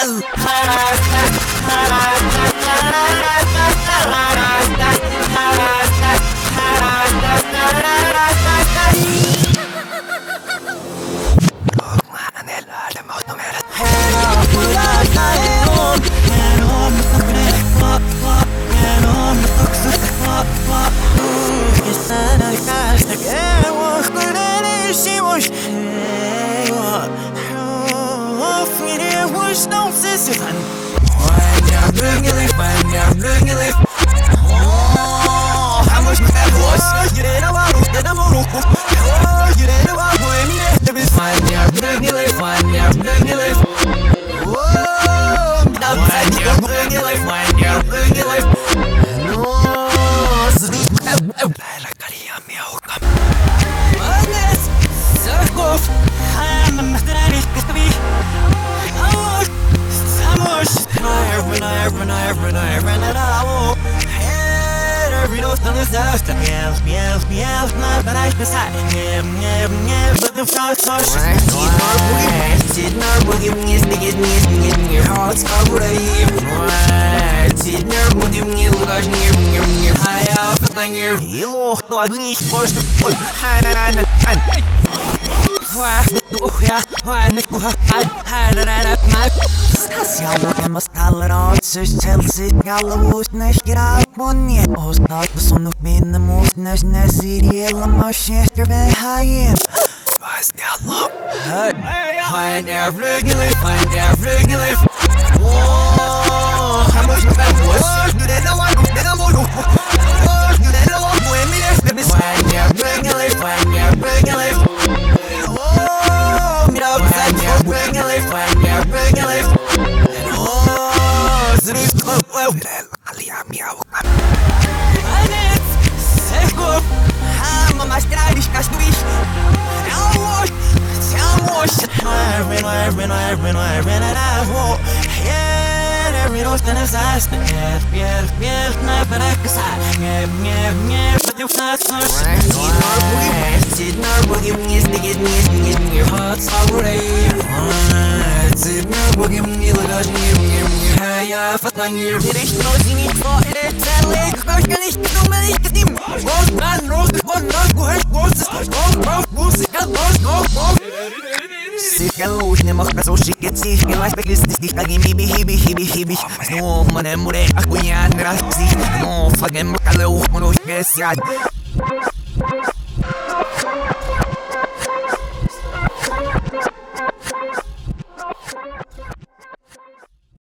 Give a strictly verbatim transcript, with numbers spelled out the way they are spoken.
No sense. When you're bringing it, when you're bringing it. Oh, how much that was? You didn't want to get a motor. Oh, you didn't want to win it. When you're bringing it, when you're bringing it. Oh, when you're bringing it, when you're bringing it. No, la caría me ahoga. Madness, circle. I'm a master at it, to be. Every night, every night, every night, every night, I every note on the south, yes, yes, yes, not but I decide, yeah, yeah, yeah, but the front are right. Sit now, will you miss the get me in your heart's already right. Sit now, will you miss the rush near near near high up and you're you know need for the full hand and and why yeah why Sjálfur maður skallar á þessu Chelsea skalla út næskir á bunni Og snart som upp minnem út næst næsir Hela marsjetter ved hajen Hva er skalla? Hann er flygelig, hann er flygelig Åh, han må snakke på oss Nu det er noe, nu det er noe Nu det er noe, nu er mine Hann er flygelig, hann er flygelig Åh, min oppsett er flygelig, hann er flygelig Mama mais traves castuís Almost Almost Every night, every night, every night, every night I walk Yeah, every noite na desastre Yeah, yeah, yeah, na paracaça Yeah, yeah, yeah, but you not so Sit now, boogie, me, stick it, me, stick it, your heart's already Sit now, boogie, me, look at me, me, me, hey, ja, verlangen hier Die Richtung aus, die nicht vor, in der Zelle Ich kann nicht, du mir nicht gestimmt Los, Mann, los, los, los, du hast großes Los, los, Musiker, los, los, los Sicher los, ne mach das so schick jetzt ich Gleich vergisst es nicht, da gehen Hibi, Hibi, Hibi, Hibi No, meine Mutter, ach, du ja, ne, das Gesicht No, vergehen wir alle hoch, und ich weiß ja